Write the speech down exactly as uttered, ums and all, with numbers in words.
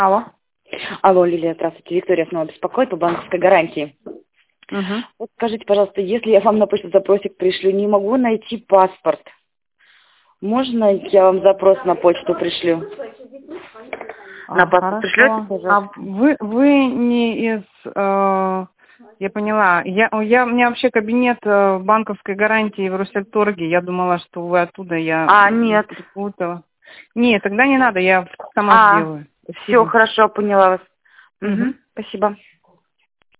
Алло. Алло, Лилия, здравствуйте. Виктория снова беспокоит по банковской гарантии. Угу. Вот скажите, пожалуйста, если я вам на почту запросик пришлю, не могу найти паспорт, можно я вам запрос на почту пришлю? На А, паспорт пришлете, хорошо. пожалуйста? А вы, вы не из... э, я поняла. Я, я, у меня вообще кабинет э, банковской гарантии в Россельторге. Я думала, что вы оттуда. Я А, нет. перепутала. Нет, тогда не надо. Я сама А, сделаю. все, Спасибо. хорошо, поняла вас. Угу. Угу, спасибо.